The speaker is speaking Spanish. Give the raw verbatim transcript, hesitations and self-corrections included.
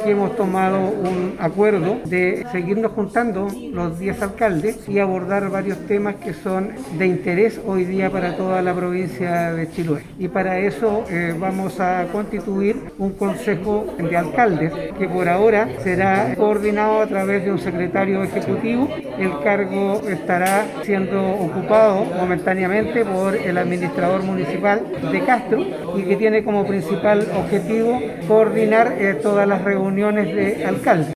que hemos tomado un acuerdo de seguirnos juntando los diez alcaldes y abordar varios temas que son de interés hoy día para toda la provincia de Chiloé. Y para eso eh, vamos a constituir un consejo de alcaldes que por ahora será coordinado a través de un secretario ejecutivo. El cargo estará siendo ocupado momentáneamente por el administrador municipal de Castro y que tiene como principal objetivo coordinar eh, todas las reuniones de alcaldes.